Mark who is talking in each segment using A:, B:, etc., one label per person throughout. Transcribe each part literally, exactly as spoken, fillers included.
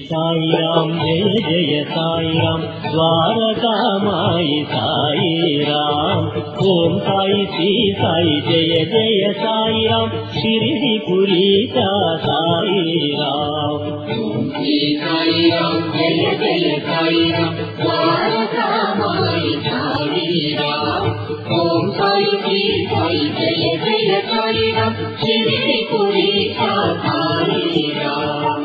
A: साई राम जय जय साई राम द्वारकामाई साई राम ओम साई श्री साई जय जय साई राम शिरडीपुरीचा साई राम
B: ओम श्री साई राम जय जय साई राम द्वारकामाई साई राम ओम साई श्री साई जय जय साई राम शिरडीपुरीचा साई राम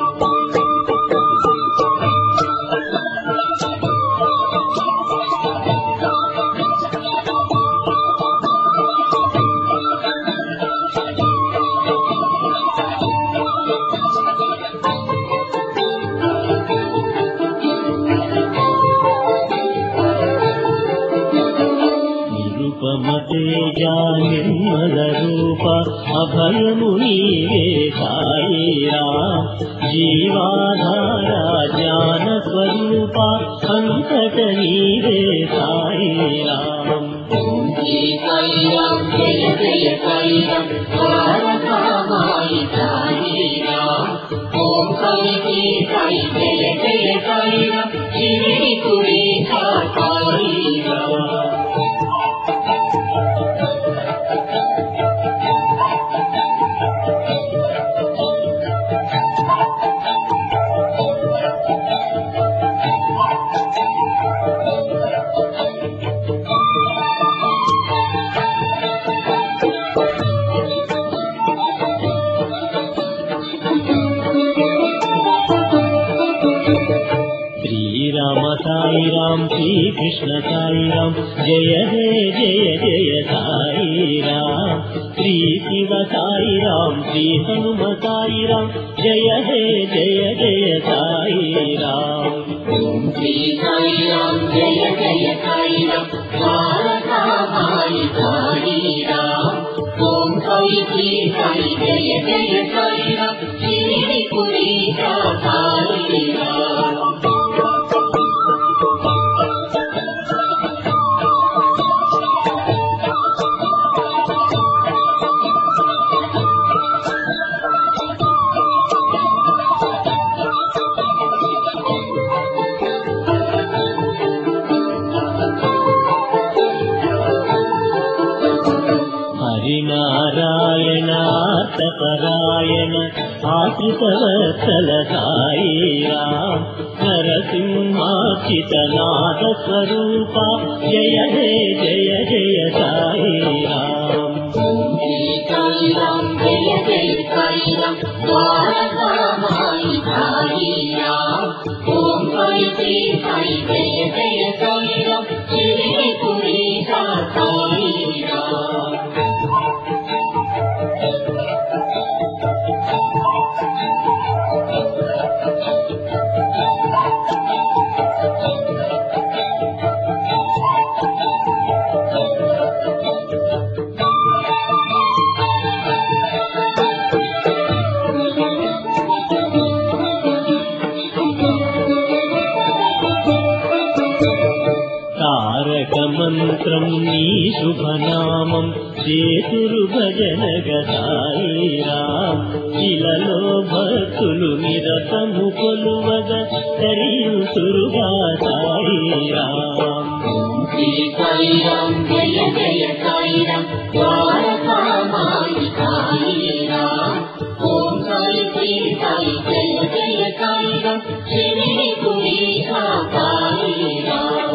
A: तेजा निर्मल रूप अभयमु नीवे साई राम जीवाधारा ज्ञान स्वरूपा संकट नीवे साई राम
B: ओम श्री साई राम जय जय साई राम द्वारकामाई साई राम ओम साई श्री साई जय जय साई राम शिरडीपुरीचा साई राम
A: साई राम श्री कृष्ण साई राम जय जय जय जय साई राम श्री शिव साई राम श्री हनुम साई राम जय जय जय जय साई राम
B: ओम श्री साई राम जय जय साई राम द्वारकामाई साई राम ओम साई श्री साई जय जय साई राम शिरडीपुरीचा साई राम
A: हरिनारायणार्तपरायण आश्रितवत्सल साई राम नरसिंहार्चितनाथ स्वरूपा जय जय जय जय साई राम
B: ओम श्री साई राम जय जय साई राम द्वारकामाई साई राम ओम साई श्री साई जय जय साई राम शिरडीपुरीचा साई राम
A: మంత్రం నీ శుభనామం చేతురు భజనగ సాయి రామ్ ఇలలో భక్తులు నిరతము కొలువగ తరియుసురుగా సాయి రామ్
B: ఓం శ్రీ సాయి రామ్ జయ జయ సాయి రామ్ ద్వారకామాయి సాయి రామ్ ఓం సాయి శ్రీ సాయి జయ జయ సాయి రామ్ శిరడీపురీశా సాయి రామ్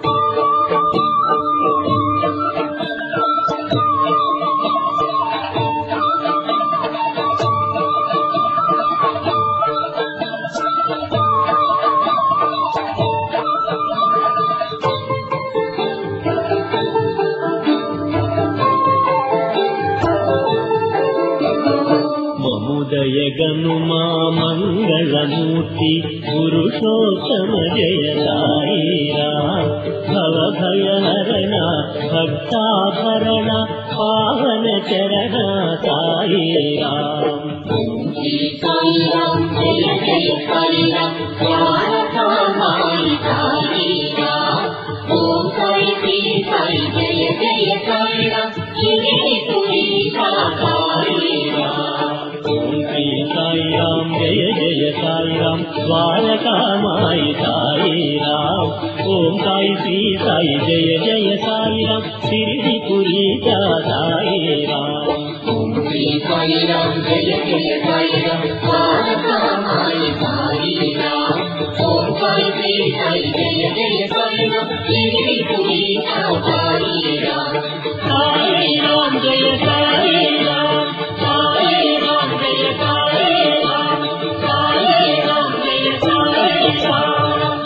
A: జయగనుమా మంగళమూర్తి పురుషోత్తమ జయ సాయి రామ్ భవభయహరణ భక్తాభరణ పావన చరణ సాయి రామ్
B: శ్రీ సాయి రామ్ జయ జయ సాయి రామ్ ద్వారకామాయి సాయి రామ్ ఓం సాయి శ్రీ సాయి జయ జయ సాయి రామ్ శిరడీపురీశా సాయి రామ్
A: ఓం శ్రీ సాయి రామ్ జయ జయ సాయి రామ్ ద్వారకామాయి సాయి రామ్ ఓం సాయి శ్రీ సాయి జయ జయ సాయి రామ్ షిరిడి పురీత సాయి రామ్
B: ఓం శ్రీ సాయి రామ్ జయ జయ సాయి రామ్ ద్వారకామాయి సాయి రామ్ ఓం సాయి శ్రీ సాయి జయ జయ సాయి రామ్ షిరిడి పురీత సాయి రామ్
A: సాయి రామ్ జయ సాయి రామ్ సాయి రామ్ జయ సాయి రామ్ సాయి రామ్ జయ సాయి రామ్.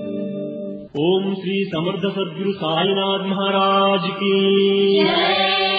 A: ఓం శ్రీ సమర్థ సద్గురు సాయినాథ్ మహారాజ్ की
B: జై